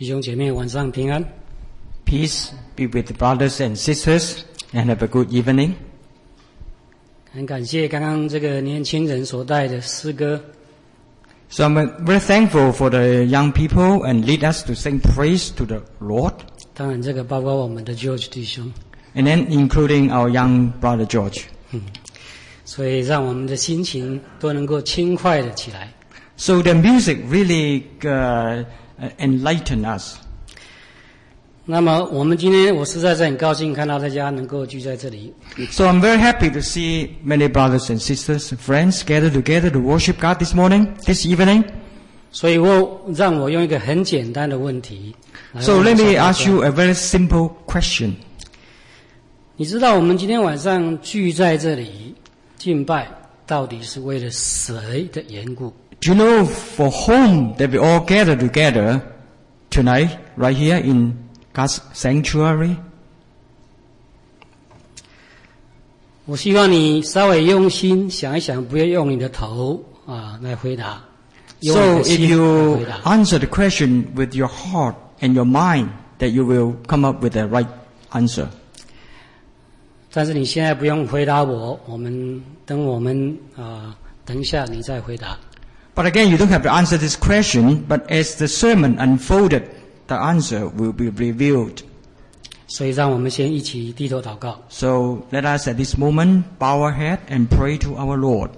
弟兄姐妹晚上平安。 Peace be with the brothers and sisters, and have a good evening. 很感谢刚刚这个年轻人所带的诗歌， So I'm very thankful for the young people and lead us to sing praise to the Lord, 当然这个包括我们的 George 弟兄， and then including our young brother George. 所以让我们的心情都能够轻快的起来。 So the music really enlightened us. 那么我们今天我实在是很高兴看到大家能够聚在这里。 So I'm very happy to see many brothers and sisters, friends gathered together to worship God this evening. 所以让我用一个很简单的问题。 So let me ask you a very simple question. 你知道我们今天晚上聚在这里敬拜，到底是为了谁的缘故？ Do you know for whom that we all gather together tonight, right here in God's sanctuary? 我希望你稍微用心想一想，不要用你的头来回答。 So if 用你的心 you 来回答。 answer the question with your heart and your mind, that you will come up with the right answer. 但是你现在不用回答我，等一下你再回答。 But again, you don't have to answer this question, but as the sermon unfolded, the answer will be revealed. 所以让我们先一起低头祷告。 So let us at this moment bow our head and pray to our Lord.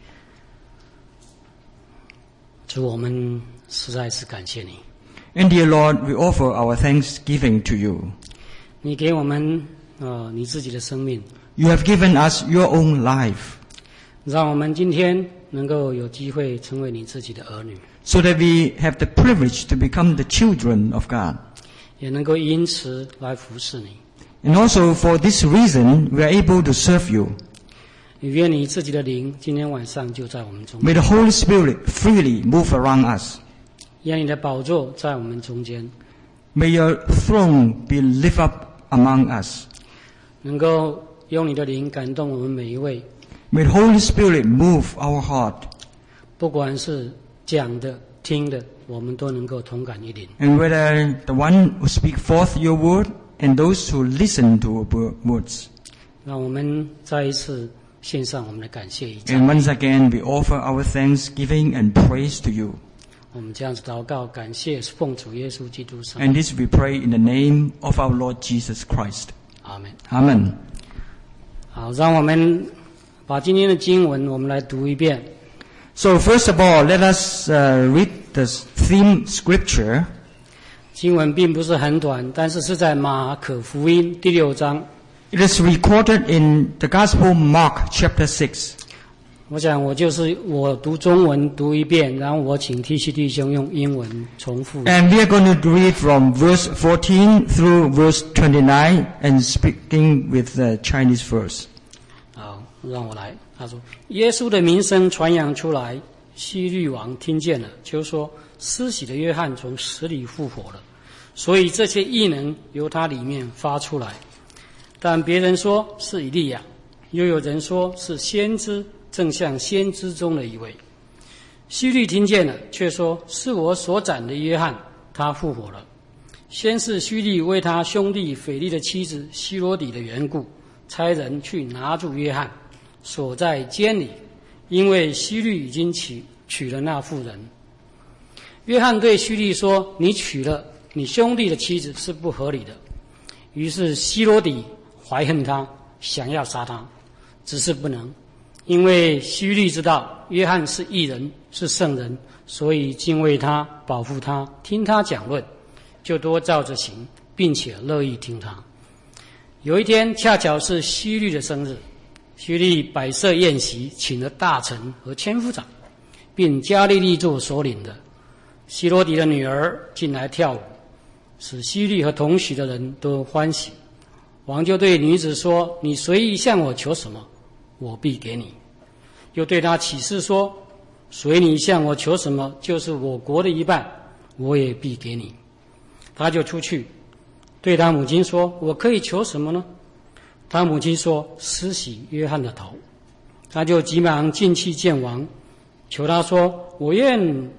主，我们实在是感谢你， And dear Lord, we offer our thanksgiving to you. 你给我们你自己的生命， You have given us your own life, 让我们今天能够有机会成为你自己的儿女， so that we have the privilege to become the children of God. 也能够因此来服侍你。 And also for this reason, we are able to serve you. 也愿你自己的灵今天晚上就在我们中 May 间， the Holy Spirit freely move around us. 愿你的宝座在我们中间， May your throne be lifted up among us. 能够用你的灵感动我们每一位， May the Holy Spirit move our heart. 不管是讲的、听的，我们都能够同感一灵。 And whether the one who speak forth your word and those who listen to your words. 让我们再一次献上我们的感谢与赞 And 美。 once again, we offer our thanksgiving and praise to you. 我们这样子祷告，感谢奉主耶稣基督圣 And this we pray in the name of our Lord Jesus Christ. 阿门。 Amen. 好，让我们把今天的经文我们来读一遍。 So first of all, let us read the theme scripture. 经文并不是很短，但是是在马可福音第6章。 It is recorded in the Gospel Mark chapter 6. 我想我读中文读一遍，然后我请 TC 弟兄用英文重复。 And we are going to read from verse 14 through verse 29 and speaking with the Chinese verse. 好，让我来。他说：“耶稣的名声传扬出来，希律王听见了，就说施洗的约翰从死里复活了，所以这些异能由他里面发出来。但别人说是以利亚，又有人说是先知，正像先知中的一位。希律听见了，却说是我所斩的约翰，他复活了。先是希律为他兄弟腓力的妻子希罗底的缘故，差人去拿住约翰，锁在监里，因为希律已经娶了那妇人。约翰对希律说：你娶了你兄弟的妻子是不合理的。于是希罗底怀恨他，想要杀他，只是不能，因为希律知道约翰是义人，是圣人，所以敬畏他，保护他，听他讲论，就多照着行，并且乐意听他。有一天恰巧是希律的生日，希律摆设宴席，请了大臣和千夫长，并加利利做首领的希罗底的女儿进来跳舞，使希律和同席的人都欢喜。王就对女子说：你随意向我求什么，我必给你。又对他起誓说：随你向我求什么，就是我国的一半，我也必给你。他就出去对他母亲说：我可以求什么呢？他母亲说：施洗约翰的头。他就急忙进去见王，求他说：我愿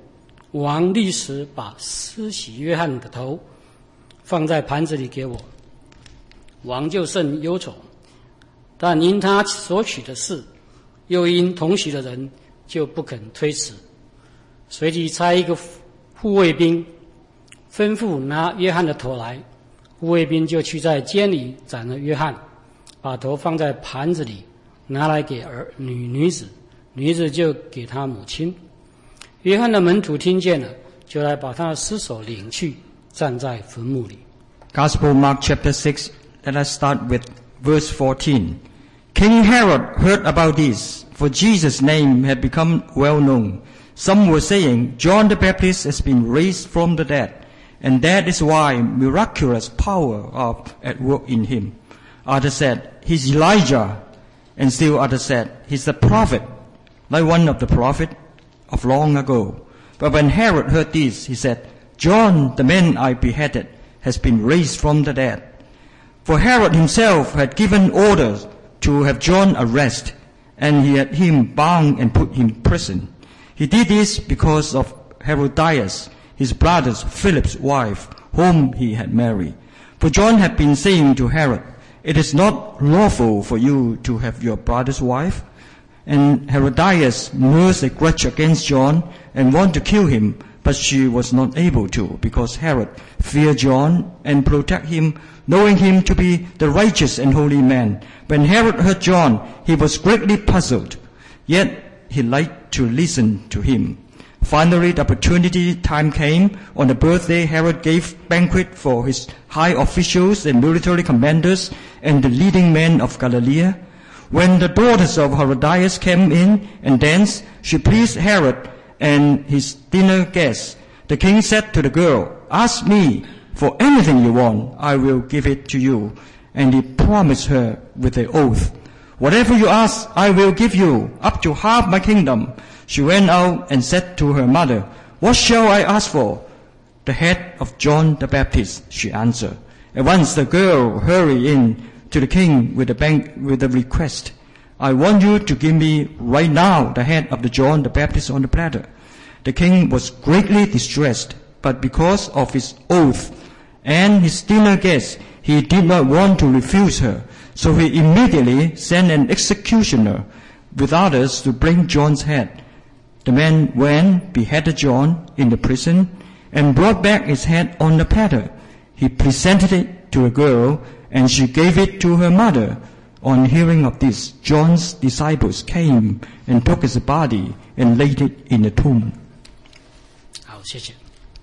王立时把施洗约翰的头放在盘子里给我，王就甚忧愁，但因他所取的事，又因同席的人，就不肯推辞。随即差一个护卫兵吩咐拿约翰的头来，护卫兵就去在监里斩了约翰，把头放在盘子里，拿来给女子，女子就给他母亲。约翰的门徒听见了，就来把他的尸首领去，站在坟墓里。 Gospel Mark chapter 6, let us start with verse 14. King Herod heard about this, for Jesus' name had become well known. Some were saying, John the Baptist has been raised from the dead, and that is why miraculous power are at work in him. Others said, he's Elijah, and still others said, he's the prophet, like one of the prophets of long ago. But when Herod heard this, he said, John, the man I beheaded, has been raised from the dead. For Herod himself had given orders to have John arrested, and he had him bound and put in prison. He did this because of Herodias, his brother Philip's wife, whom he had married. For John had been saying to Herod, it is not lawful for you to have your brother's wife. And Herodias nursed a grudge against John and wanted to kill him, but she was not able to, because Herod feared John and protected him, knowing him to be the righteous and holy man. When Herod heard John, he was greatly puzzled, yet he liked to listen to him. Finally, the opportunity time came. On the birthday, Herod gave banquet for his high officials and military commanders and the leading men of Galilee. When the daughters of Herodias came in and danced, she pleased Herod and his dinner guests. The king said to the girl, ask me for anything you want, I will give it to you. And he promised her with an oath, whatever you ask, I will give you, up to half my kingdom. She went out and said to her mother, what shall I ask for? The head of John the Baptist, she answered. At once the girl hurried in to the king with a request. I want you to give me right now the head of the John the Baptist on the platter. The king was greatly distressed, but because of his oath and his dinner guests, he did not want to refuse her. So he immediately sent an executioner with others to bring John's head. The man went, beheaded John in the prison, and brought back his head on the platter. He presented it to a girl, and she gave it to her mother. On hearing of this, John's disciples came and took his body and laid it in the tomb. 好，谢谢。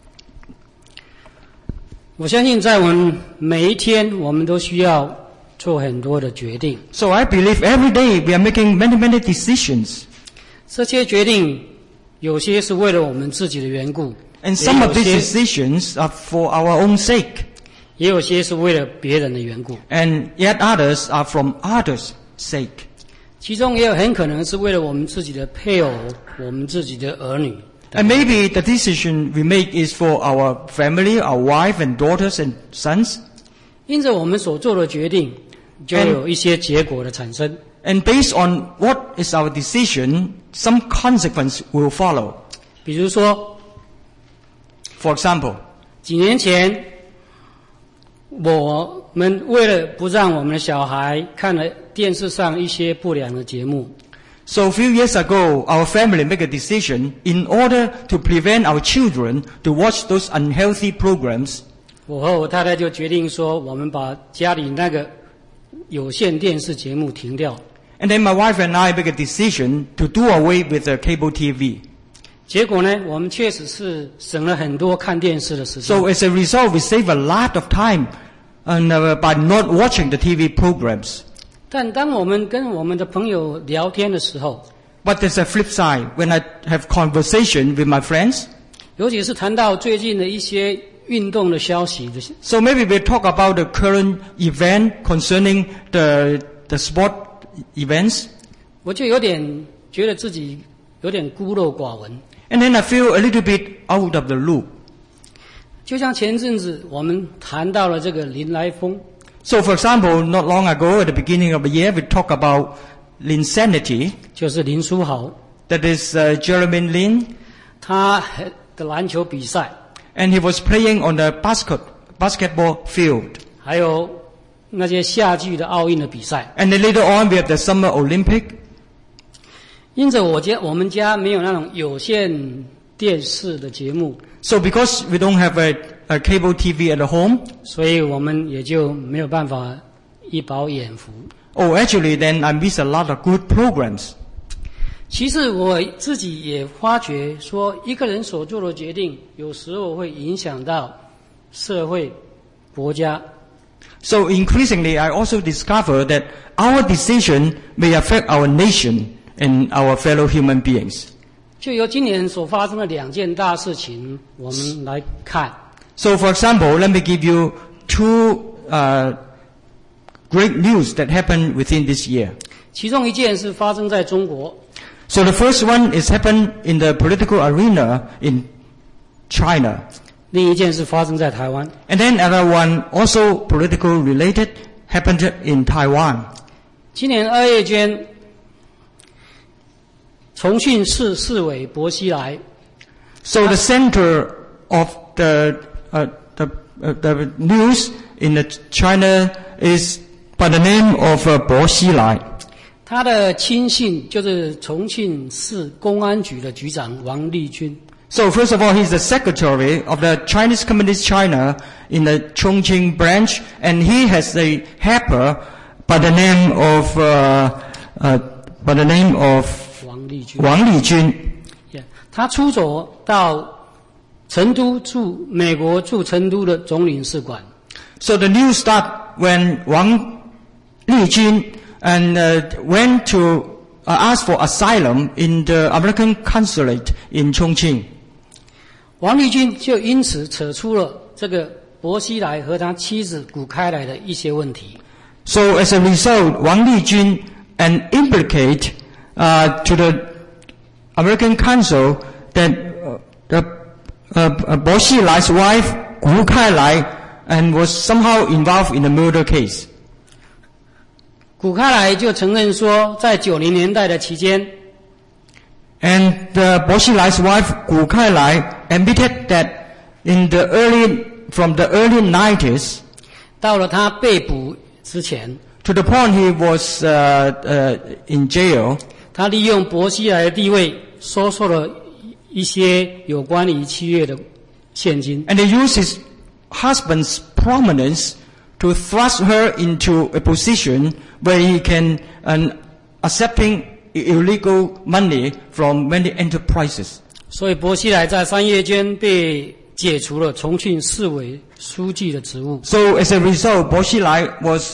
我相信在我们每一天，我们都需要做很多的决定。 So I believe every day we are making many decisions. 这些决定有些是为了我们自己的缘故， And some of these decisions are for our own sake. 也有些是为了别人的缘故， And yet others are from others' sake. 其中也有很可能是为了我们自己的配偶、我们自己的儿女。 And maybe the decision we make is for our family, our wife and daughters and sons. 因着我们所做的决定，就有一些结果的产生。 And based on what is our decision, some consequence will follow. 比如说， For example, 几年前，我们为了不让我们的小孩看了电视上一些不良的节目， so a few years ago, our family made a decision in order to prevent our children to watch those unhealthy programs. 我和我太太就决定说，我们把家里那个有线电视节目停掉。 And then my wife and I make a decision to do away with the cable TV. 结果呢，我们确实是省了很多看电视的时间。 So as a result, we save a lot of time by not watching the TV programs. 但当我们跟我们的朋友聊天的时候， But there's a flip side. When I have conversation with my friends, 尤其是谈到最近的一些运动的消息的， so maybe we talk about the current event concerning the sport events. 我就有点觉得自己有点孤陋寡闻。 And then I feel a little bit out of the loop. 就像前阵子我们谈到了这个林来疯， So for example, not long ago at the beginning of the year, we talk about Linsanity. 就是林书豪， That is Jeremy Lin. 他的篮球比赛， and he was playing on the basketball field. 还有那些夏季的奥运的比赛。 And then later on, we have the Summer Olympic. 因此我们家没有那种有线电视的节目， So because we don't have a cable TV at home, 所以我们也就没有办法一饱眼福。 actually then I miss a lot of good programs. 其实我自己也发觉说，一个人所做的决定，有时候会影响到社会、国家。 So increasingly, I also discover that our decision may affect our nation and our fellow human beings. 就由今年所发生的2件大事情，我们来看。 So for example, let me give you two great news that happened within this year. 其中一件是发生在中国， So the first one is happened in the political arena in China. 另一件是发生在台湾。 And then another one, also political related, happened in Taiwan. 今年2月间，重庆市市委薄熙来 So the center of the news in China is by the name of Bo Xilai. 他的亲信就是重庆市公安局的局长王立军。 So first of all, he's the secretary of the Chinese Communist China in the Chongqing branch, and he has a helper by the name of 王立军。 Wang Lijun. 他出走到成都美国驻成都的总领事馆。 So the news start when Wang Lijun went to ask for asylum in the American consulate in Chongqing. 王立军就因此扯出了这个薄熙来和他妻子谷开来的一些问题。 So as a result, Wang Lijun implicate to the American consul that Bo Xilai's wife Gu Kailai and was somehow involved in a murder case. 谷开来就承认说，在90年代的期间， And Bo Xilai's wife Gu Kailai admitted that from the early 90s, 到了他被捕之前， to the point he was in jail, 他利用薄熙来的地位，收受了一些有关于7月的现金。 and he used his husband's prominence to thrust her into a position where he can accepting illegal money from many enterprises. 所以薄熙来在3月间被解除了重庆市委书记的职务。 So as a result, Bo Xilai was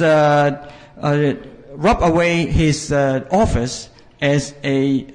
robbed away his office as a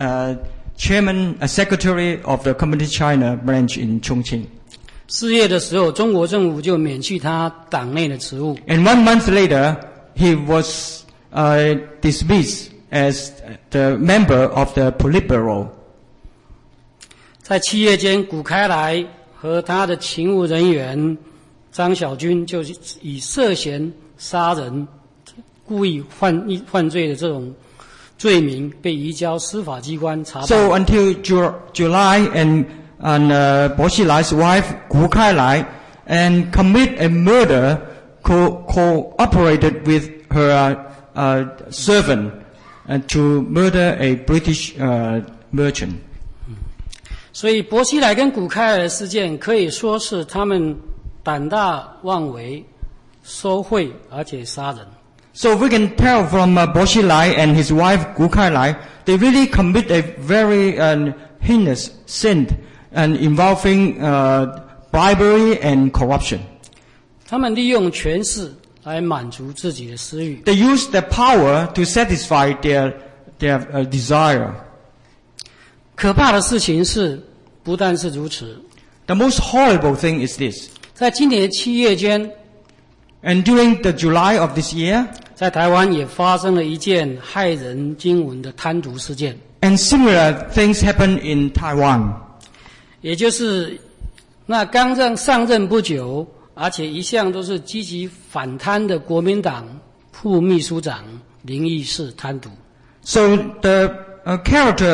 secretary of the Communist China branch in Chongqing. 4月的时候，中国政府就免去他党内的职务。 And 1 month later, he was dismissed as the member of the Politburo. 在7月间，谷开来和他的勤务人员张小军就以涉嫌杀人、故意犯罪的这种罪名被移交司法机关查办。 So until July, and Bo Xilai's wife Gu Kailai and commit a murder, cooperated with her servant to murder a British merchant. 所以薄熙来跟谷开来的事件可以说是他们胆大妄为、收贿而且杀人。 So we can tell from Bo Xilai and his wife Gu Kailai, they really commit a very heinous sin and involving bribery and corruption. 他们利用权势来满足自己的私欲。 They use their power to satisfy their desire. 可怕的事情是，不但是如此， The most horrible thing is this. 在今年7月间， And during the July of this year, 在台湾也发生了一件骇人惊闻的贪渎事件， and similar things happen in Taiwan. 也就是那刚上任不久，而且一向都是积极反贪的国民党副秘书长林义士贪渎。 So the character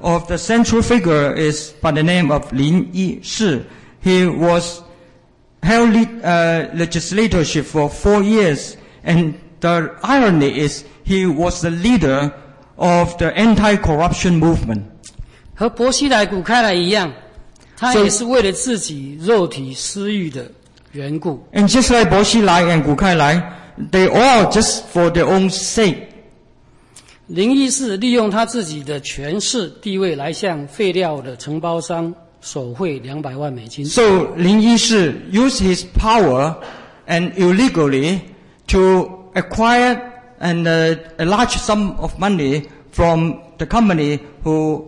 of the central figure is by the name of Lin Yi-shi. He was held legislatorship for 4 years, and the irony is he was the leader of the anti-corruption movement. 和伯希莱、古开来一样，他也是为了自己肉体私欲的缘故。 And just like Bo Xilai and Gu Kailai, they all just for their own sake. 林义士利用他自己的权势地位来向废料的承包商索贿200万美金。 So Lin Yi-shi used his power and illegally to acquire a large sum of money from the company who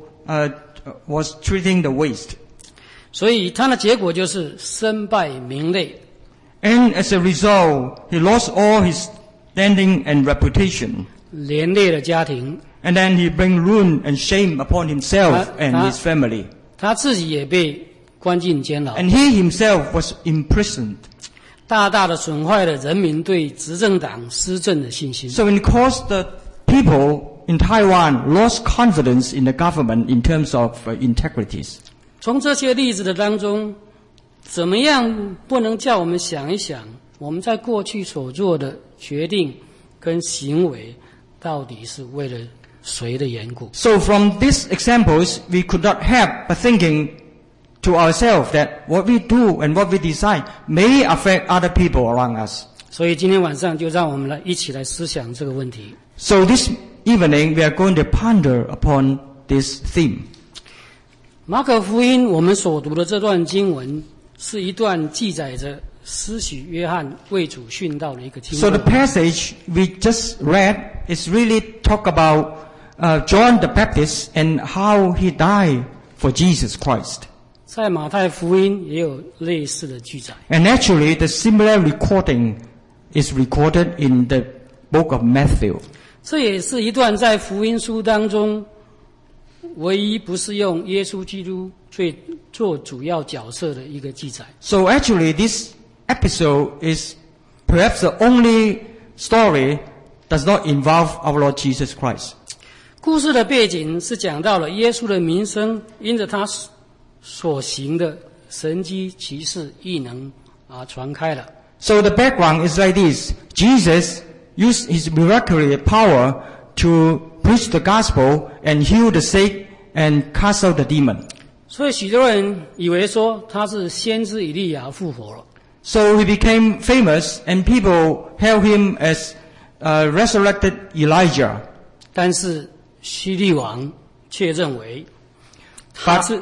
was treating the waste. 所以他的结果就是身败名裂。 And as a result, he lost all his standing and reputation. 连累了家庭， And then he bring ruin and shame upon himself and his family. 他自己也被关进监牢， And he himself was imprisoned. 大大的损坏了人民对执政党施政的信心。 So it caused the people in Taiwan lost confidence in the government in terms of integrities. 从这些例子的当中，怎么样不能叫我们想一想，我们在过去所做的决定跟行为，到底是为了谁的缘故？ So from these examples, we could not help but thinking to ourselves that what we do and what we decide may affect other people around us. 所以今天晚上就让我们一起来思想这个问题。 So this evening, we are going to ponder upon this theme. 马可福音我们所读的这段经文，是一段记载着施洗约翰为主殉道的一个经 So 文。 the passage we just read is really talk about John the Baptist and how he died for Jesus Christ. 在马太福音也有类似的记载。 And actually, the similar recording is recorded in the book of Matthew. 这也是一段在福音书当中唯一不是用耶稣基督做主要角色的一个记载。 So actually, this episode is perhaps the only story does not involve our Lord Jesus Christ. 故事的背景是讲到了耶稣的名声因着他所行的神迹奇事异能传开了。 So the background is like this. Jesus used his miraculous power to preach the gospel and heal the sick and cast out the demon. 所以许多人以为说他是先知以利亚复活了。 So he became famous and people hailed him as resurrected Elijah. 但是希律王却认为他是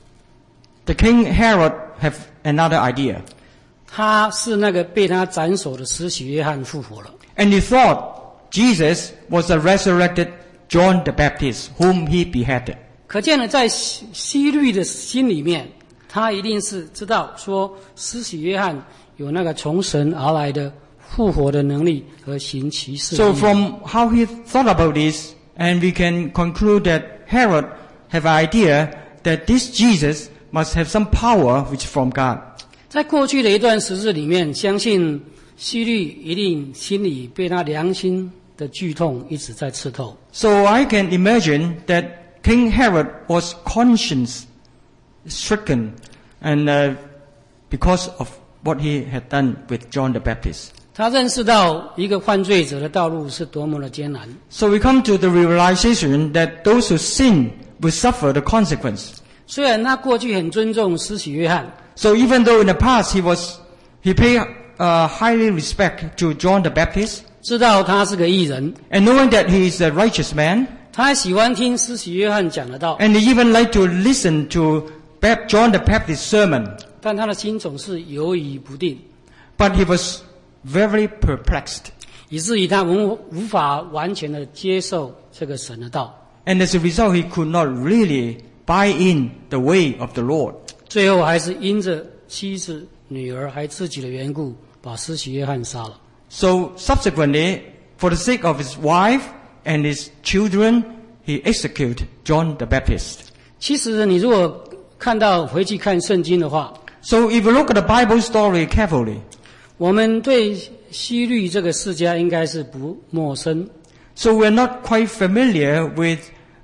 The king Herod have another idea. 他是那个被他斩首的施洗约翰复活了。 And he thought Jesus was a resurrected John the Baptist whom he beheaded. 可见呢，在希律的心里面，他一定是知道说，施洗约翰有那个从神而来的复活的能力和行奇事。 So from how he thought about this, and we can conclude that Herod have an idea that this Jesus must have some power which from God. 在过去的一段时日里面，相信希律一定心里被他良心的剧痛一直在刺透。 So I can imagine that King Herod was conscience stricken and because of what he had done with John the Baptist. 他认识到一个犯罪者的道路是多么的艰难。 So we come to the realization that those who sin will suffer the consequence. 虽然他过去很尊重施洗约翰， So even though in the past he paid highly respect to John the Baptist, 知道他是个义人， and knowing that he is a righteous man, 他还喜欢听施洗约翰讲的道， and he even like to listen to John the Baptist's sermon, 但他的心总是犹豫不定， but he was very perplexed. 以至于他无法完全的接受这个神的道。 And as a result, he could not really buy in the way of the Lord. 最后还是因着妻子、女儿还自己的缘故，把施洗约翰杀了。 So subsequently, for the sake of his wife and his children, he executed John the Baptist. 其实你如果回去看圣经的话， So if you look at the Bible story carefully, 我们对希律这个世家应该是不陌生。 so we're not quite familiar with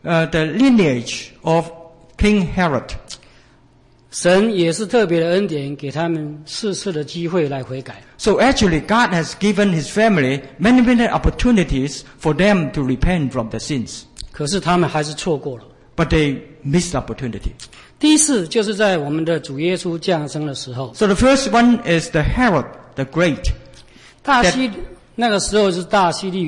the lineage of King Herod. 神也是特别的恩典，给他们4次的机会来悔改。 So actually, God has given His family many opportunities for them to repent from their sins. 可是他们还是错过了。 But they missed the opportunity. 第一次就是在我们的主耶稣降生的时候， So the first one is the Herod the Great. 那个时候是大希律，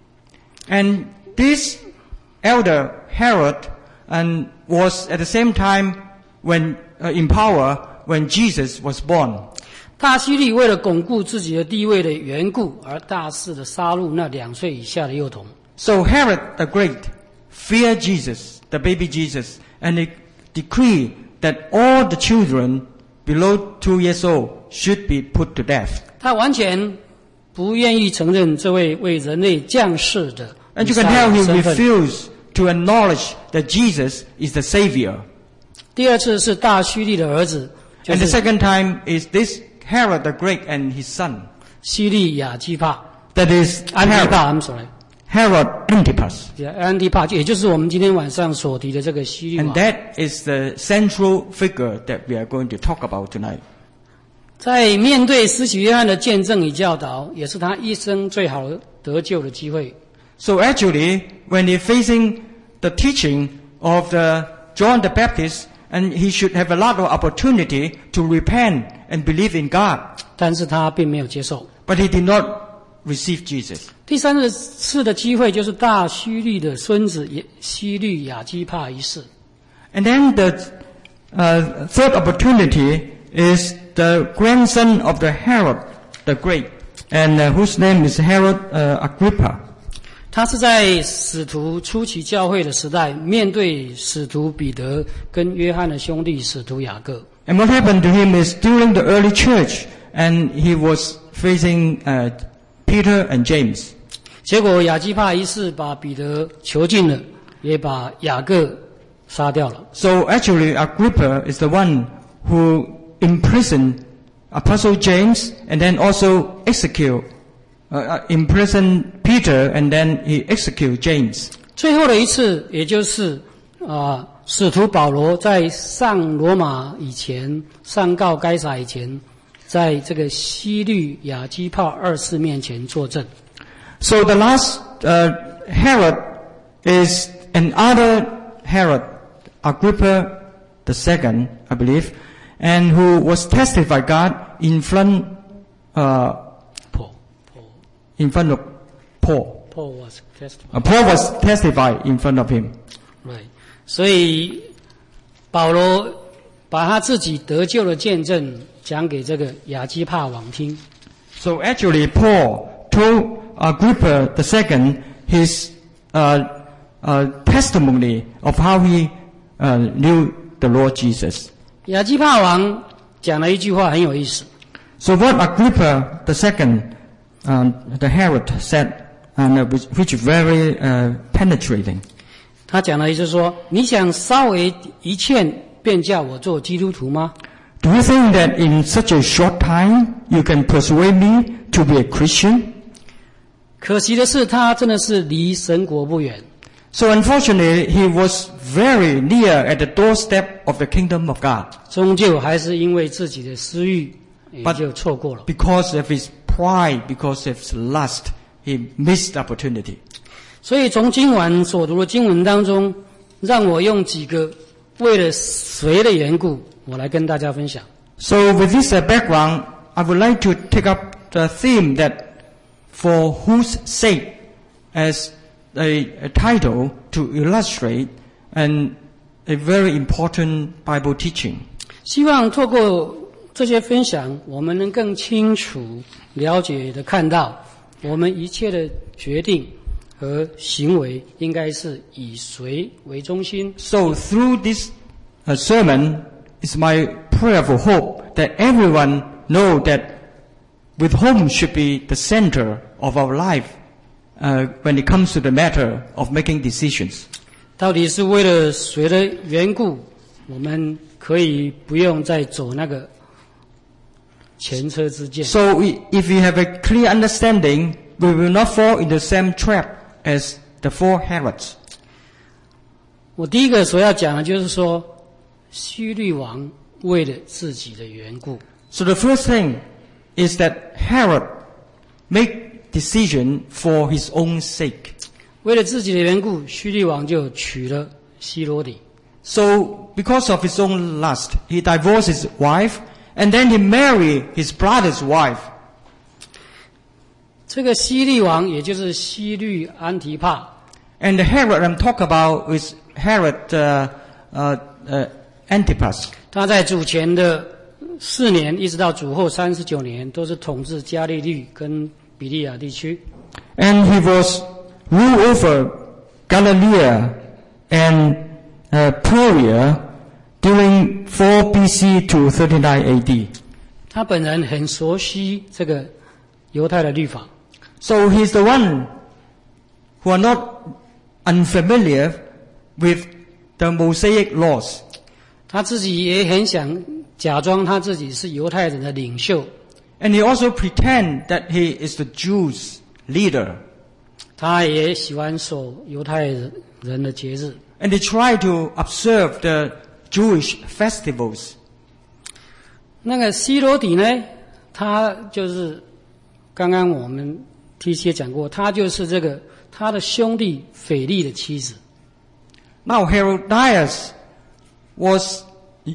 And this elder Herod and was at the same time when in power when Jesus was born. 大希律为了巩固自己的地位的缘故，而大肆的杀戮那2岁以下的幼童。 So Herod the Great feared Jesus, the baby Jesus, and he decreed that all the children below 2 years old should be put to death. 他完全不愿意承认这位为人类降世的 And 弥 you 赛 can 亚 tell 的 he 身份。 refused to acknowledge that Jesus is the Savior. 第二次是大希律的儿子，就 And the 是 second time is this Herod the Great and his son. 希律亚基帕， That is 安提 Herod, 帕，I'm sorry， Herod Antipas. 安提帕，也就是我们今天晚上所提的这个希律 And 王。 that is the central figure that we are going to talk about tonight. 在面对施洗约翰的见证与教导，也是他一生最好的得救的机会。 So actually, when he's facing the teaching of the John the Baptist, and he should have a lot of opportunity to repent and believe in God, 但是他并没有接受。 but he did not receive Jesus. 第3次的机会就是大希律的孙子希律亚基帕一世。 And then the third opportunity is the grandson of the Herod the Great, and whose name is Herod Agrippa. 他是在使徒初期教会的时代，面对使徒彼得跟约翰的兄弟使徒雅各。 And what happened to him is during the early church, and he was facing Peter and James. 结果亚基帕一世把彼得囚禁了，也把雅各杀掉了。 So actually, Agrippa is the one who imprisoned Apostle James, and then also imprisoned Peter, and then he executed James. 最后的一次，也就是使徒保罗在上罗马以前，上告该撒以前，在这个希律亚基帕二世面前作证。 So the last Herod is another Herod, Agrippa II, I believe, and who was testified God in front of Paul. Paul was testified. Paul was testified in front of him. Right. 所以保罗把他自己得救的见证讲给这个亚基帕王听。 So actually, Paul told Agrippa II his testimony of how he knew the Lord Jesus. 亚基帕王讲了一句话很有意思。 So what Agrippa II, the Herod, said, which is very penetrating. 他讲了一句说：“你想稍微一劝，便叫我做基督徒吗？” Do you think that in such a short time you can persuade me to be a Christian? 可惜的是，他真的是离神国不远。 So unfortunately, he was very near at the doorstep of the kingdom of God. 终究还是因为自己的私欲，也就错过了。 Because of his pride, because of his lust, he missed the opportunity. 所以从今晚所读的经文当中，让我用几个为了谁的缘故，我来跟大家分享。 So with this background, I would like to take up the theme that for whose sake as a title to illustrate and a very important Bible teaching. 希望透过这些分享，我们能更清楚了解的看到，我们一切的决定和行为应该是以谁为中心。 So through this sermon, it's my prayerful hope that everyone know that with whom should be the center of our life when it comes to the matter of making decisions. 到底是为了谁的缘故，我们可以不用再走那个前车之鉴。 So if we have a clear understanding, we will not fall into the same trap as the 4 Herods. 我第一个所要讲的就是说，希律王为了自己的缘故， So the first thing is that Herod make decision for his own sake. 为了自己的缘故，希律王就娶了希罗底。 So because of his own lust, he divorced his wife and then he married his brother's wife. 这个希律王也就是希律安提帕， And the Herod I'm talking about is Herod Antipas. 他在主前的4年一直到主后39年，都是统治加利利跟比利亚地区。 And he was ruled over Galilee and Perea during 4 BC to 39 AD. 他本人很熟悉这个犹太的律法， So he's the one who are not unfamiliar with the Mosaic laws. 他自己也很想假装他自己是犹太人的领袖， And he also pretend that he is the Jews' leader. 他也喜欢守犹太人的节日。 And they try to observe the Jewish festivals. 那个希罗底呢，他就是刚刚我们提起也讲过，他就是这个他的兄弟腓力的妻子。 Now Herodias was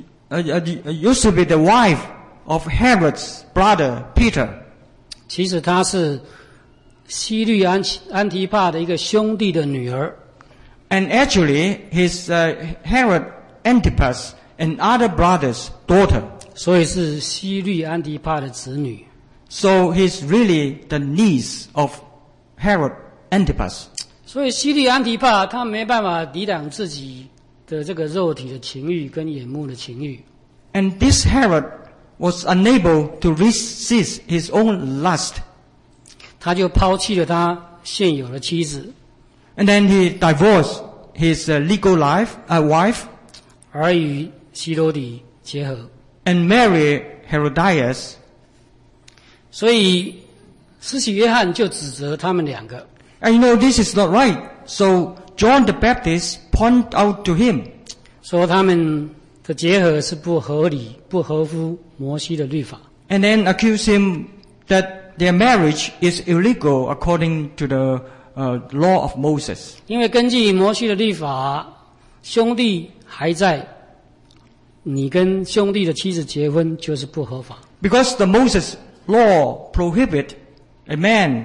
used to be the wife of Herod's brother Peter. 其实她是希律安提帕的一个兄弟的女儿， And actually his Herod Antipas and other brothers' daughter. 所以是希律安提帕的子女。 So he's really the niece of Herod Antipas. 所以希律安提帕他没办法抵挡自己的这个肉体的情欲跟眼目的情欲， And this Herod was unable to resist his own lust. 他就抛弃了他现有的妻子， And then he divorced his legal wife 而与希罗底结合。 and married Herodias. 所以施洗约翰就指责他们两个， And you know this is not right. So John the Baptist point out to him 说他们的结合是不合理、不合乎摩西的律法。 and then accuse him that their marriage is illegal according to the law of Moses. 因为根据摩西的律法，兄弟还在，你跟兄弟的妻子结婚就是不合法。 Because the Moses law prohibit a man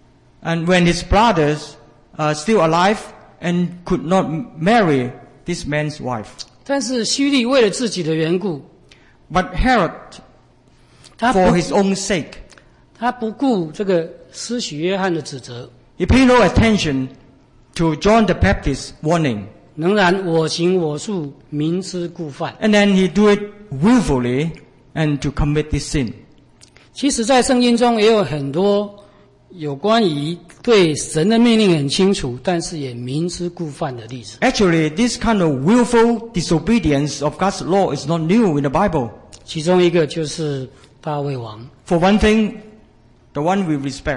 and when his brothers are still alive and could not marry this man's wife. 但是希律为了自己的缘故， But Herod, 他 for 不 his own sake, 他不顾这个施洗约翰的指责， he paid no attention to John the Baptist's warning. 仍然我行我素，明知故犯。 And then he do it willfully and to commit this sin. 其实，在圣经中也有很多有关于对神的命令很清楚，但是也明知故犯的例子。 Actually, this kind of willful disobedience of God's law is not new in the Bible. 其中一个就是大卫王。 For one thing, the one we respect,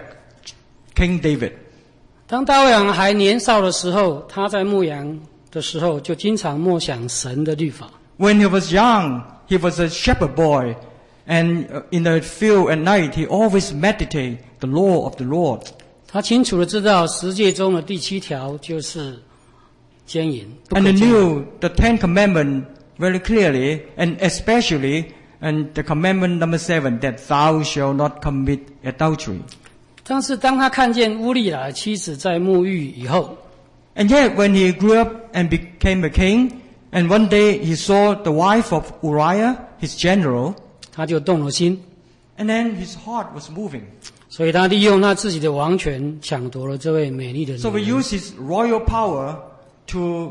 King David. 当大卫王还年少的时候，他在牧羊的时候就经常默想神的律法。 When he was young, he was a shepherd boy, and in the field at night, he always meditate the law of the Lord. 他清楚的知道十诫中的第7条就是奸淫，不 And 可 he 奸淫。 knew the 10 Commandments very clearly, and especially and the commandment number 7, that thou shalt not commit adultery. 但是当他看见乌利亚的妻子在沐浴以后， And yet when he grew up and became a king, and one day he saw the wife of Uriah, his general, 他就动了心， and then his heart was moving. 所以他利用他自己的王权抢夺了这位美丽的女 So he 人。 used his royal power to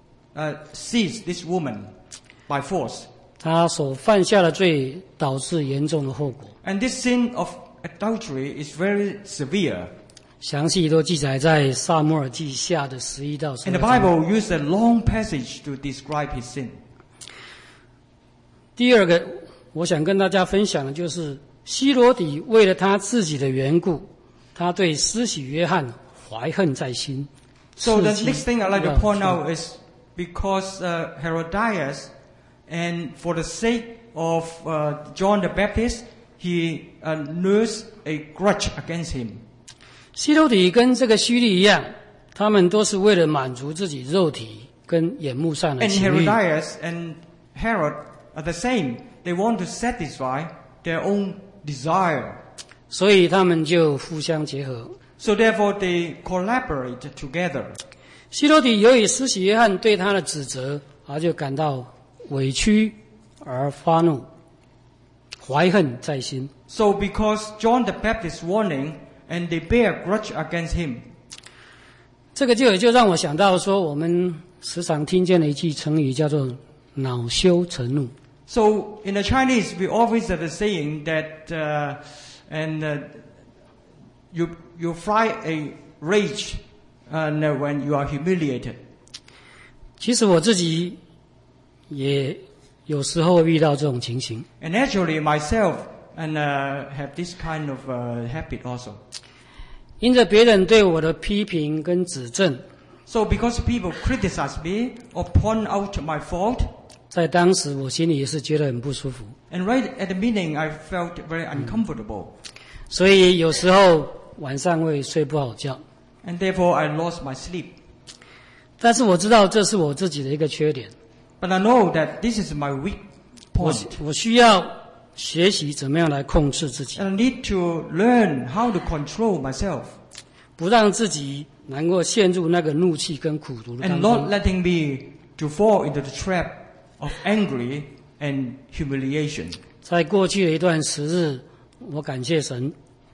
seize this woman by force. 他所犯下的罪导致严重的后果， And this sin of adultery is very severe. 详细都记载在撒母耳记下的11到 And the 12章。 Bible used a long passage to describe his sin. 第二个，我想跟大家分享的就是希罗底为了他自己的缘故，他对施洗约翰怀恨在心。 So the 刺激 next thing I'd like to point out is because Herodias, and for the sake of John the Baptist, he nursed a grudge against him. 希罗底跟这个虚利一样，他们都是为了满足自己肉体跟眼目上的 And 情欲。 Herodias and Herod are the same. They want to satisfy their own desire. 所以他们就互相结合。 So therefore they collaborate together. 希罗底由于施洗约翰对他的指责，而就感到委屈而发怒，怀恨在心。 So because John the Baptist warning, and they bear grudge against him. 这个也就让我想到说，我们时常听见的一句成语叫做“恼羞成怒”。 So in the Chinese, we always have the saying that, you fly a rage, when you are humiliated. 其实我自己也有时候遇到这种情形。 And actually, myself have this kind of habit also. 因着别人对我的批评跟指正， So because people criticize me or point out my fault, 在当时我心里也是觉得很不舒服， and right at the beginning, I felt very uncomfortable. 所以有时候晚上会睡不好觉。 And therefore, I lost my sleep. 但是我知道这是我自己的一个缺点， But I know that this is my weak 我 point. 我需要学习怎么样来控制自己， And I need to learn how to control myself 不让自己能够陷入那个怒气跟苦毒当 and 中 not。letting me to fall into the trap of angry and humiliation. 在过去的一段时日，我感谢神，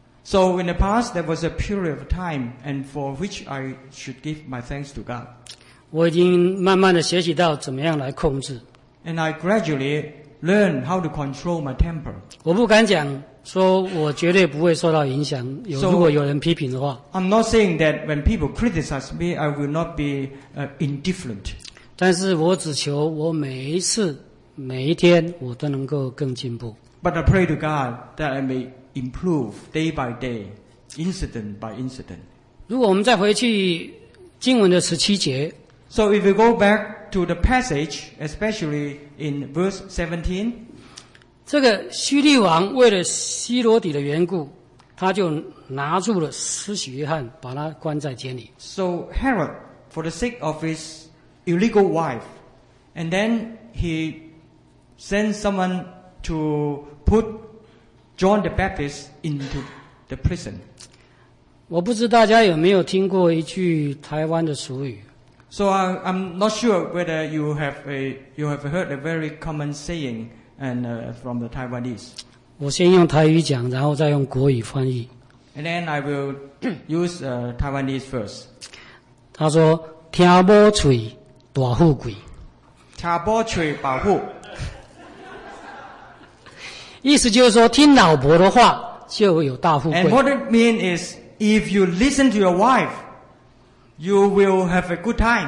So in the past, there was a period of time and for which I should give my thanks to God. 我已经慢慢的学习到怎么样来控制。 And I gradually learned how to control my temper. 我不敢讲说我绝对不会受到影响， So- 如果有人批评的话， I'm not saying that when people criticize me, I will not be indifferent. 但是我只求我每一次、每一天我都能够更进步。 But I pray to God that I may improve day by day, incident by incident. 如果我们再回去经文的17节， So if we go back to the passage, especially in verse 17, 这个希律王为了希罗底的缘故，他就拿住了施洗约翰，把他关在监里。 so Herod, for the sake of his illegal wife, and then he sent someone to put John the Baptist into the prison. 我不知大家有没有听过一句台湾的俗语， So I'm not sure whether you have heard a very common saying and from the Taiwanese. 我先用台语讲，然后再用国语翻译。 And then I will use Taiwanese first. 他说：“听某嘴，大富贵。” 听保吹保护。 意思就是说，听老婆的话就有大富 And 贵。 what it means is, if you listen to your wife, you will have a good time.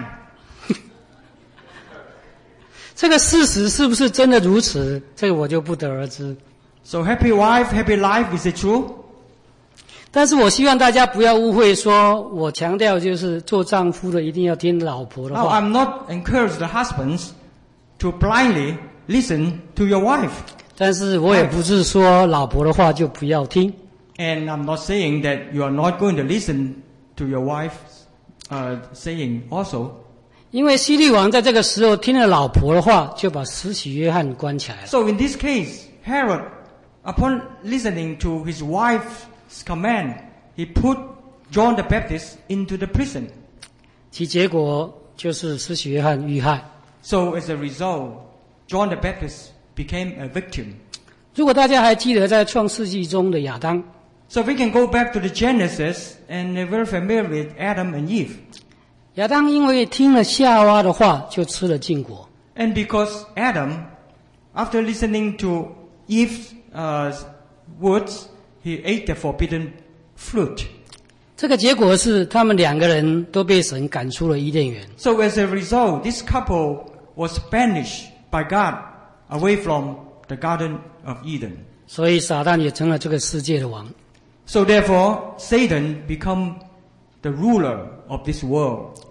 这个事实是不是真的如此？这个我就不得而知。 So happy wife, happy life, is it true? 但是我希望大家不要误会说，我强调就是做丈夫的一定要听老婆的 Now, 话。 I'm not encourage the husbands to blindly listen to your wife. 但是我也不是说老婆的话就不要听。 And I'm not saying that you are not going to listen to your wife's saying also. 因为希律王在这个时候听了老婆的话，就把施洗约翰关起来了。 So in this case, Herod, upon listening to his wife's command, he put John the Baptist into the prison. 其结果就是施洗约翰遇害。 So as a result, John the Baptist became a victim. 如果大家还记得在创世纪中的亚当， So we can go back to the Genesis and we're very familiar with Adam and Eve. 亚当因为听了夏娃的话，就吃了禁果。 And because Adam, after listening to Eve's words, he ate the forbidden fruit. 这个结果是他们两个人都被神赶出了伊甸园。 So as a result, this couple was banished by God away from the Garden of Eden. 所以撒旦也成了这个世界的王。 So therefore, Satan became the ruler of this world.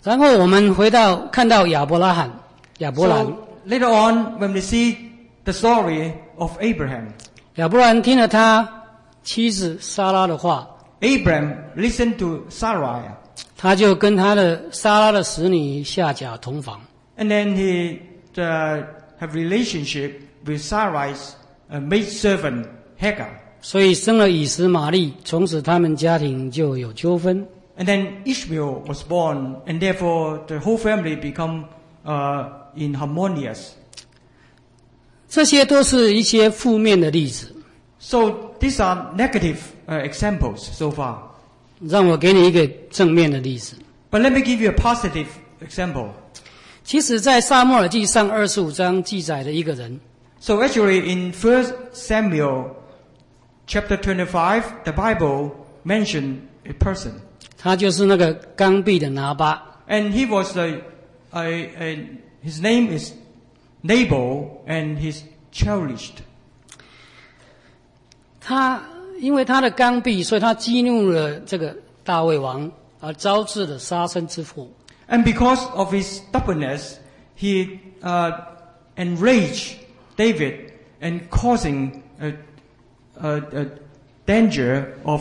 然后我们看到亚伯兰， So later on, when we see the story of Abraham, 亚伯兰听了他妻子撒拉的话， Abraham listened to Sarai, 他就跟他的撒拉的使女夏甲同房， and then he have relationship with Sarai's maidservant Hagar. 所以生了以实玛利，从此他们家庭就有纠纷。 And then Ishmael was born, and therefore the whole family become inharmonious. 这些都是一些负面的例子。 So these are negative examples so far. 让我给你一个正面的例子。 But let me give you a positive example. 其实在撒母耳记上25章记载的一个人， So actually in 1 Samuel chapter 25, the Bible mentioned a person. 他就是那个刚愎的拿巴。 And he was his name is Nabal, and he's cherished. 他因为他的刚愎，所以他激怒了这个大卫王，而招致了杀身之祸。 And because of his stubbornness, he enraged David and causing a danger of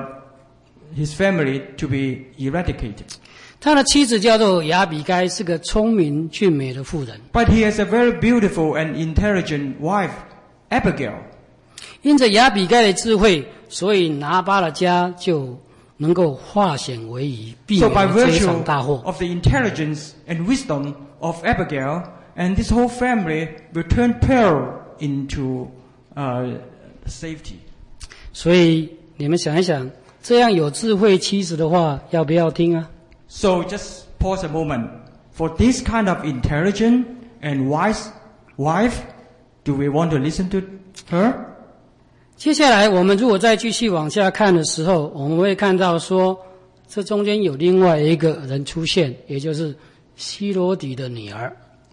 his family to be eradicated. 他的妻子叫做亚比该，是个聪明俊美的妇人。 But he has a very beautiful and intelligent wife, Abigail. 因着亚比该的智慧，所以拿巴的家就能够化险为夷，避 So 免 by 了这 virtue 场大祸。 of the intelligence and wisdom of Abigail, and this whole family will turn peril into safety. 所以你们想一想，这样有智慧妻子的话，要不要听啊？ So just pause a moment. For this kind of intelligent and wise wife, do we want to listen to her? 接下来我们如果再继续往下看的时候，我们会看到说，这中间有另外一个人出现，也就是希罗底的女儿。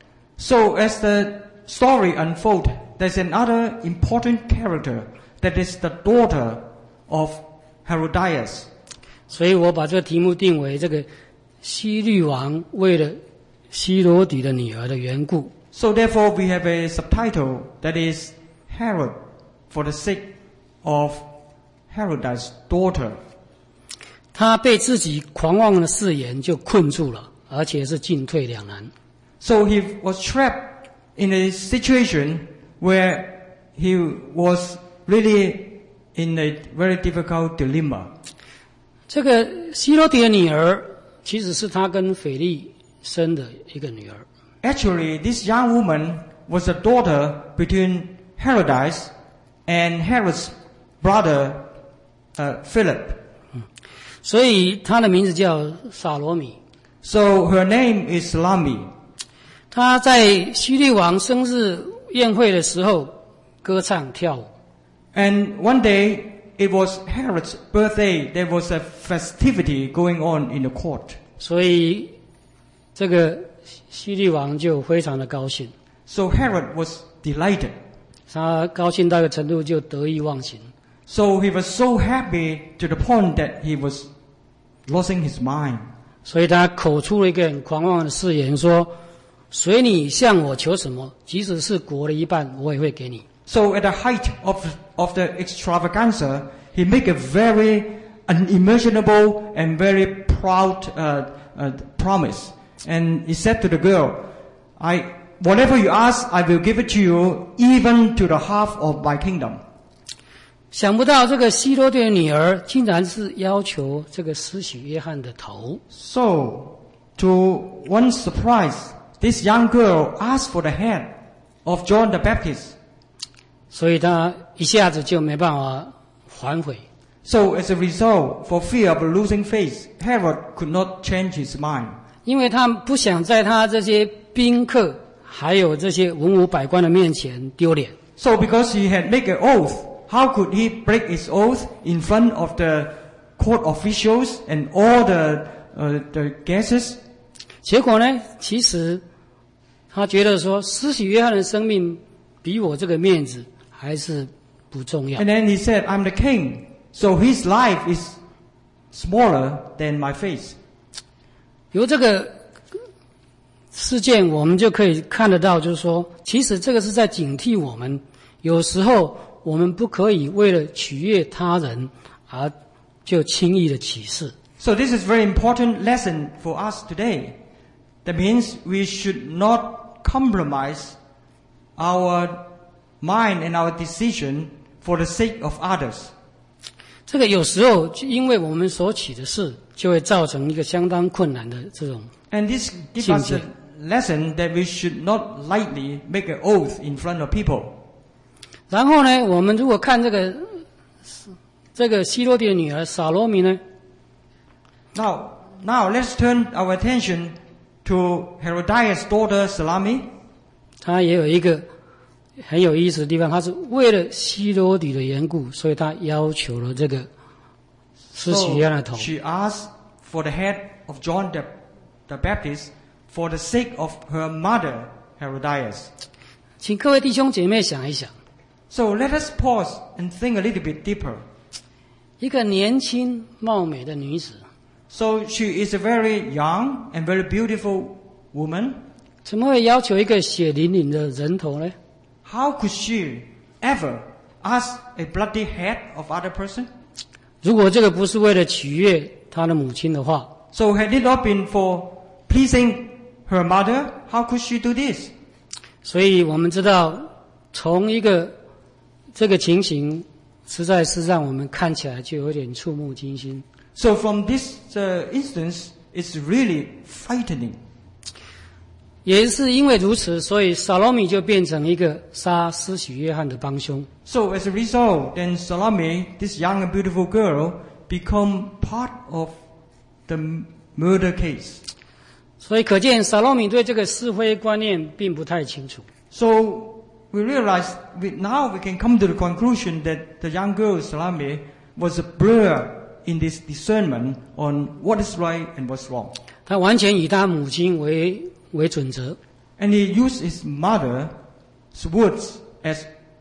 So as the story unfolds, there's another important character that is the daughter of Herodias. 所以我把这个题目定为这个希律王为了希罗底的女儿的缘故。 So therefore we have a subtitle that is Herod for the sake of Herodias' daughter. 他被自己狂妄的誓言就困住了，而且是进退两难。 So he was trapped in a situation where he was really in a very difficult dilemma. 这个希罗底的女儿其实是他跟腓力生的一个女儿。 Actually, this young woman was a daughter between Herodias and Herod's brother Philip. 所以她的名字叫撒罗米。 So her name is Salami. 她在希律王生日宴会的时候歌唱跳舞。 And one day, it was Herod's birthday. There was a festivity going on in the court. 所以这个希律王就非常的高兴， So Herod was delighted. 他高兴到一个程度就得意忘形。 So he was so happy to the point that he was losing his mind. 所以他口出了一个很狂妄的誓言，说：“随你向我求什么，即使是国的一半，我也会给你。” So at the height of the extravaganza, he made a very unimaginable and very proud promise. And he said to the girl, whatever you ask, I will give it to you, even to the half of my kingdom. 想不到这个希罗底的女儿竟然是要求这个施洗约翰的头。 So, to one's surprise, this young girl asked for the head of John the Baptist. 所以他一下子就没办法反悔。 So as a result, for fear of losing face, Herod could not change his mind. 因为他不想在他这些宾客还有这些文武百官的面前丢脸。 So because he had made an oath, how could he break his oath in front of the court officials and all the guests? 结果呢，其实他觉得说，施洗约翰的生命比我这个面子还是不重要。 And then he said, I'm the king, so his life is smaller than my face. 由这个事件我们就可以看得到，就是说，其实这个是在警惕我们，有时候我们不可以为了取悦他人而就轻易的起誓。 So this is very important lesson for us today. That means we should not compromise our mind and our decision for the sake of others. 这个有时候因为我们所起的誓，就会造成一个相当困难的这种 And this gives us a lesson that we should not lightly make an oath in front of people. 然后呢，我们如果看这个希罗底的女儿撒罗米呢， Now let's turn our attention to Herodias' daughter Salome. 她也有一个很有意思的地方，她是为了希罗底的缘故，所以她要求了这个施洗约翰的头。 she asked for the head of John the Baptist for the sake of her mother Herodias. 请各位弟兄姐妹想一想， So let us pause and think a little bit deeper. 一个年轻貌美的女子， So she is a very young and very beautiful woman. 怎么会要求一个血淋淋的人头呢？ How could she ever ask a bloody head of other person? 如果这个不是为了取悦她的母亲的话， So had it not been for pleasing her mother, how could she do this? 所以我们知道，从这个情形，实在是让我们看起来就有点触目惊心。 So from this instance, it's really frightening. 也是因为如此，所以撒罗米就变成一个杀施洗约翰的帮凶。 So as a result, then Salome, this young and beautiful girl, become part of the murder case. 所以可见撒罗米对这个是非观念并不太清楚。 So we realize now we can come to the conclusion that the young girl Salome was a blur in this discernment on what is right and what's wrong. 他完全以他母亲为准则， And he used his mother's words as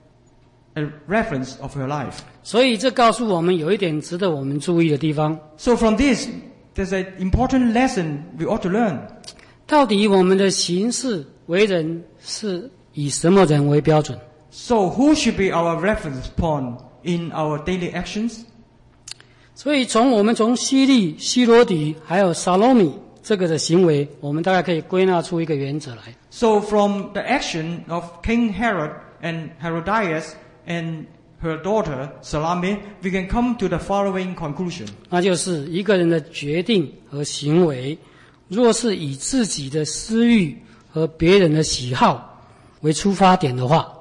a reference of her life. 所以这告诉我们有一点值得我们注意的地方。 So from this, there's an important lesson we ought to learn. 到底我们的行事为人是以什么人为标准？ So who should be our reference point in our daily actions? 所以我们从希罗底还有撒罗米这个的行为，我们大概可以归纳出一个原则来。 So from the action of King Herod and Herodias and her daughter Salome, we can come to the following conclusion. 那就是一个人的决定和行为，若是以自己的私欲和别人的喜好为出发点的话，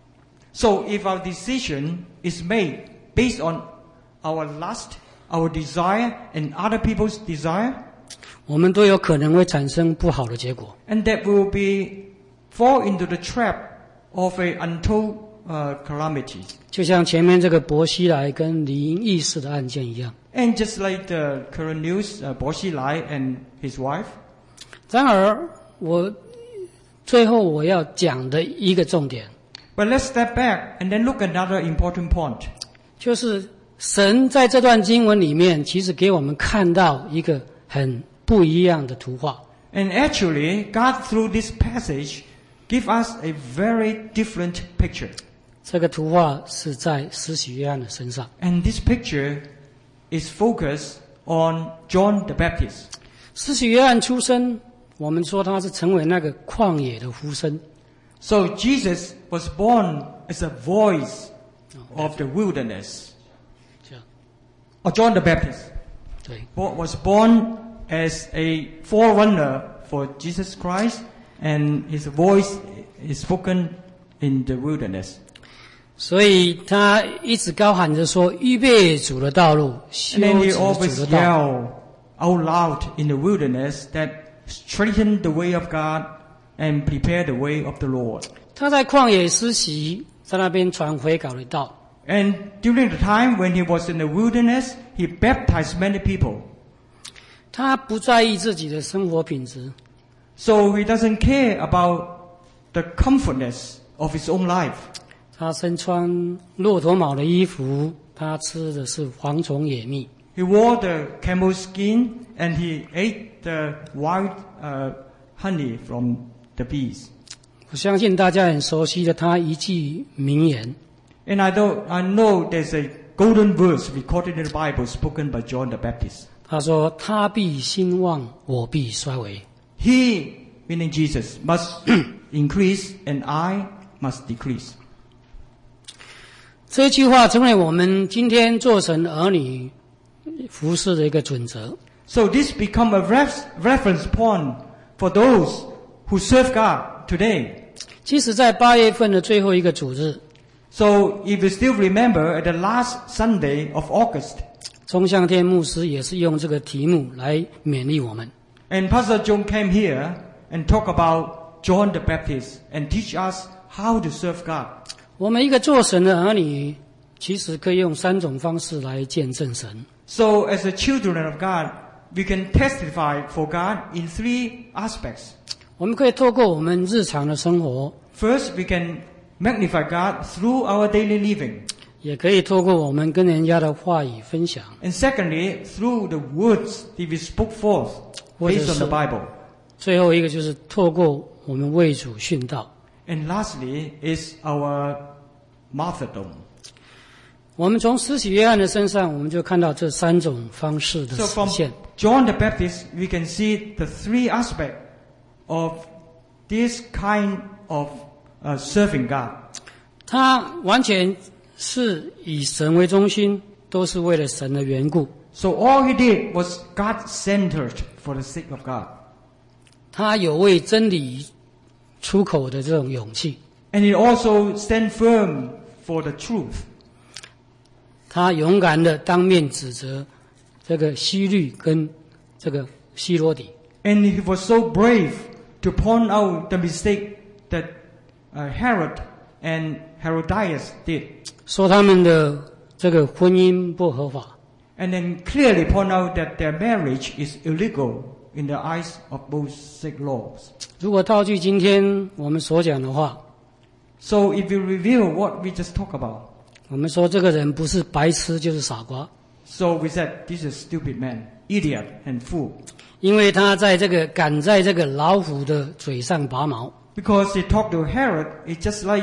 So if our decision is made based on our lust, our desire, and other people's desire, 我们都有可能会产生不好的结果。 and that will fall into the trap of a untold calamity. 就像前面这个伯希莱跟李英义士的案件一样。 And just like the current news, Bo Xilai and his wife. 然而，最后我要讲的一个重点， But let's step back and then look at another important point. 就是神在这段经文里面，其实给我们看到一个很不一样的图画。 And actually, God through this passage give us a very different picture. 这个图画是在施洗约翰的身上。 And this picture is focused on John the Baptist. 施洗约翰出生，我们说他是成为那个旷野的呼声。 So Jesus was born as a voice of the wilderness. 这样， Or John the Baptist 对。 was born as a forerunner for Jesus Christ, and his voice is spoken in the wilderness. 所以他一直高喊着说：“预备主的道路，修 And then he 直 always 主的道。” yelled out loud in the wilderness that straighten the way of God and prepare the way of the Lord. 他在旷野施洗，在那边传悔改的道。 And during the time when he was in the wilderness, he baptized many people. 他不在意自己的生活品质， So he doesn't care about the comfortness of his own life. 他身穿骆驼毛的衣服，他吃的是蝗虫野蜜。 He wore the camel skin and he ate the wild honey from the bees. 我相信大家很熟悉的他一句名言， And I know there's a golden verse recorded in the Bible spoken by John the Baptist. 他说：“他必兴旺，我必衰微。” He, meaning Jesus, must increase and I must decrease. 这句话成为我们今天做神儿女服事的一个准则。 So this become a reference point for those who serve God today. 即使在8月份的最后一个主日， So if you still remember at the last Sunday of August, 钟向天牧师也是用这个题目来勉励我们。 and Pastor John came here and talked about John the Baptist and teach us how to serve God. 我们一个做神的儿女，其实可以用3种方式来见证神。 So as the children of God, we can testify for God in 3 aspects. 我们可以透过我们日常的生活， First, we can magnify God through our daily living. 也可以透过我们跟人家的话语分享， And secondly, through the words that we spoke forth based on the Bible. 最后一个就是透过我们为主殉道。 And lastly is our martyrdom. 我们从施洗约翰的身上，我们就看到这3种方式的 So 实 from 现。 John the Baptist, we can see the 3 aspects of this kind of serving God. 他完全是以神为中心，都是为了神的缘故。 So all he did was God-centered for the sake of God. 他有为真理出口的这种勇气， And he also stand firm for the truth. 他勇敢的当面指责这个希律跟这个希罗底。 And he was so brave to point out the mistake that Herod and Herodias did. 说他们的这个婚姻不合法， And then clearly point out that their marriage is illegal in the eyes of Mosaic laws. 如果套句今天我们所讲的话， So if you review what we just talked about, 我们说这个人不是白痴就是傻瓜， so we said this is stupid man, idiot and fool. 因为他在这个赶在这个老虎的嘴上拔毛， Because he talked to Herod, it's just like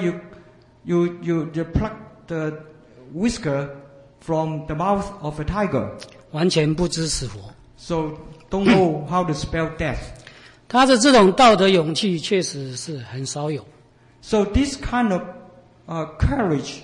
you pluck the whisker from the mouth of a tiger. 完全不知死活。 So don't know how to spell death. 他的这种道德勇气确实是很少有。 So this kind of courage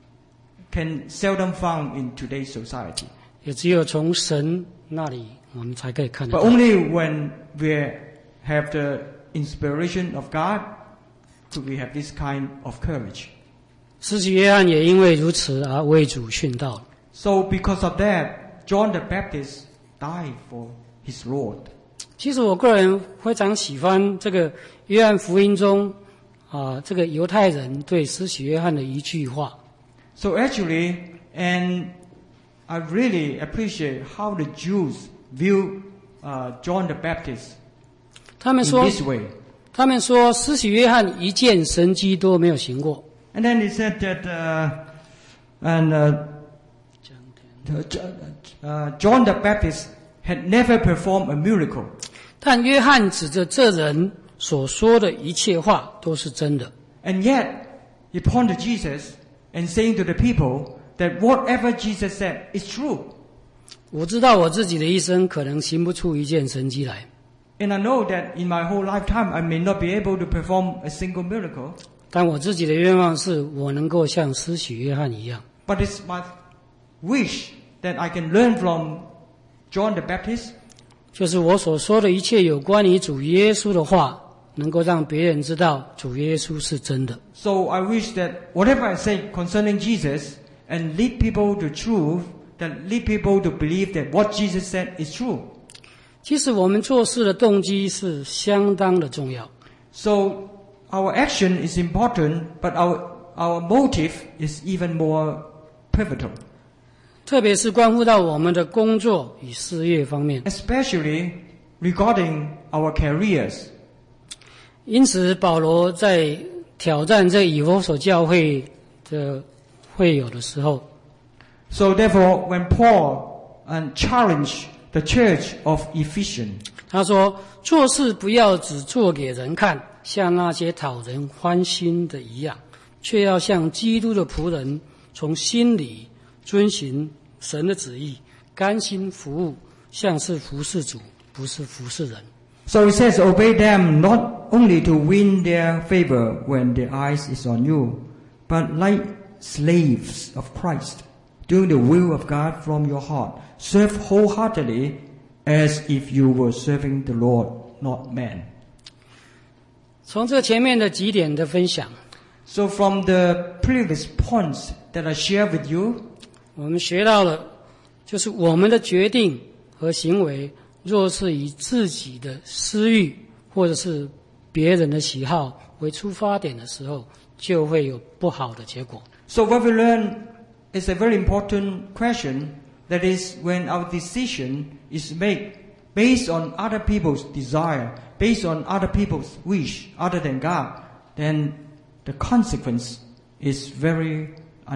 can seldom found in today's society. 也只有从神那里我们才可以看得 But 到。 only when we have the inspiration of God could we have this kind of courage. 施洗约翰也因为如此而为主殉道了。 So because of that, John the Baptist died for his Lord. 其实我个人非常喜欢这个约翰福音中这个犹太人对施洗约翰的一句话。 So actually, and I really appreciate how the Jews view John the Baptist 他们 in 说 this way. 施洗约翰一件神迹都没有行过。 And then he said that, John the Baptist had never performed a miracle. 但约翰指着这人所说的一切话都是真的。 And yet, he pointed to Jesus and saying to the people that whatever Jesus said is true. 我知道我自己的一生可能行不出一件神迹来， And I know that in my whole lifetime I may not be able to perform a single miracle. 但我自己的愿望是我能够像施洗约翰一样， But it's my wish that I can learn from John the Baptist. 就是我所说的一切有关于主耶稣的话，能够让别人知道主耶稣是真的。 So I wish that whatever I say concerning Jesus and lead people to truth, that lead people to believe that what Jesus said is true. 其实我们做事的动机是相当的重要。 So our action is important, but our motive is even more pivotal. 特别是关乎到我们的工作与事业方面。 Especially regarding our careers. 因此，保罗在挑战这以弗所教会的会友的时候， So therefore, when Paul challenged the church of Ephesians, 他说：“做事不要只做给人看，像那些讨人欢心的一样，却要像基督的仆人，从心里遵行神的旨意，甘心服务，像是服侍主，不是服侍人。” So it says, obey them not only to win their favor when their eyes is on you, but like slaves of Christ, doing the will of God from your heart. Serve wholeheartedly as if you were serving the Lord, not man. 从这前面的几点的分享， So from the previous points that I shared with you, 我们学到了，就是我们的决定和行为，若是以自己的私欲或者是别人的喜好为出发点的时候，就会有不好的结果。 So what we learn is a very important question. That is, when our decision is made based on other people's desire, based on other people's wish, other than God, then the consequence is very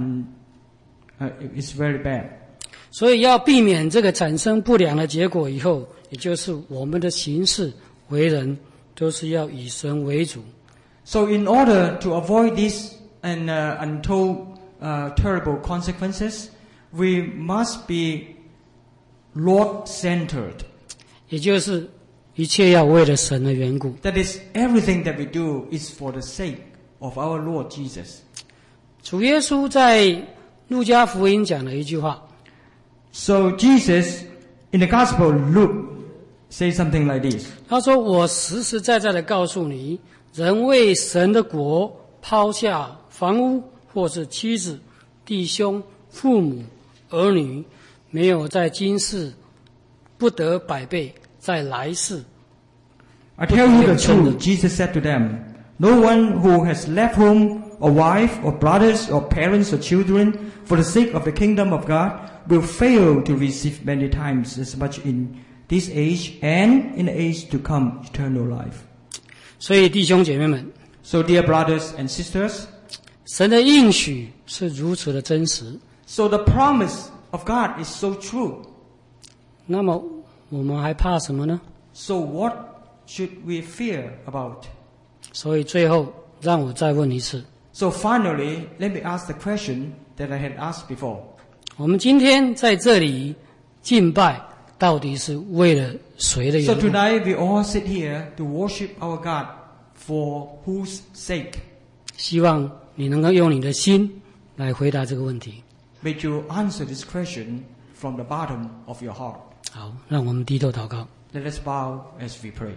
bad. 所以要避免这个产生不良的结果以后，也就是我们的行事为人都是要以神为主。 So in order to avoid this and untold terrible consequences, we must be Lord-centered. 也就是一切要为了神的缘故。 That is, everything that we do is for the sake of our Lord Jesus. 主耶稣在路加福音讲了一句话， So Jesus, in the Gospel of Luke, says something like this. 他说：“我实实在在的告诉你，人为神的国抛下房屋，或是妻子、弟兄、父母、儿女，没有在今世不得百倍，在来世。” I tell you the truth, Jesus said to them, no one who has left home or wife or brothers or parents or children for the sake of the kingdom of God will fail to receive many times as much in this age and in the age to come eternal life. 所以弟兄姐妹们， So dear brothers and sisters, 神的应许是如此的真实， so the promise of God is so true. 那么我们还怕什么呢？ So what should we fear about? 所以最后让我再问一次， So finally, let me ask the question that I had asked before. 我们今天在这里敬拜，到底是为了谁的 So 缘故？ tonight we all sit here to worship our God for whose sake? 希望你能够用你的心来回答这个问题。 May you answer this question from the bottom of your heart. 好，让我们低头祷告。 Let us bow as we pray.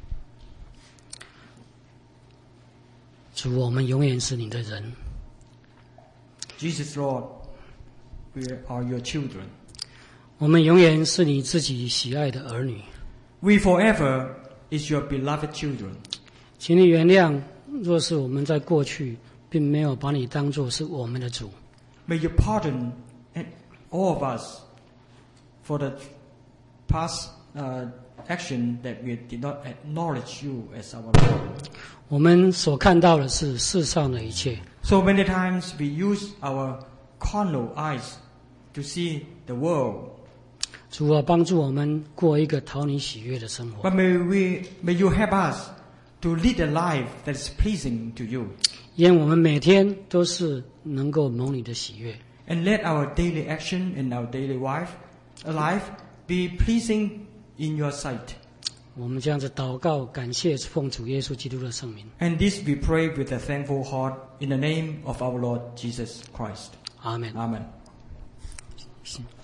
主，我们永远是你的人， Jesus Lord, we are your children. 我们永远是你自己喜爱的儿女。 We forever is your beloved children. 请你原谅，若是我们在过去并没有把你当作是我们的主， May you pardon all of us for the past action that we did not acknowledge you as our Lord. 我们所看到的是世上的一切， So many times we use our carnal eyes to see the world. 主啊，帮助我们过一个讨你喜悦的生活。 But may you help us to lead a life that is pleasing to you. 愿我们每天都是能够蒙你的喜悦。 And let our daily action and our daily life be pleasing in your sight. 我们这样子祷告，感谢奉主耶稣基督的圣名。 And this we pray with a thankful heart in the name of our Lord Jesus Christ. 阿门。 Amen. 行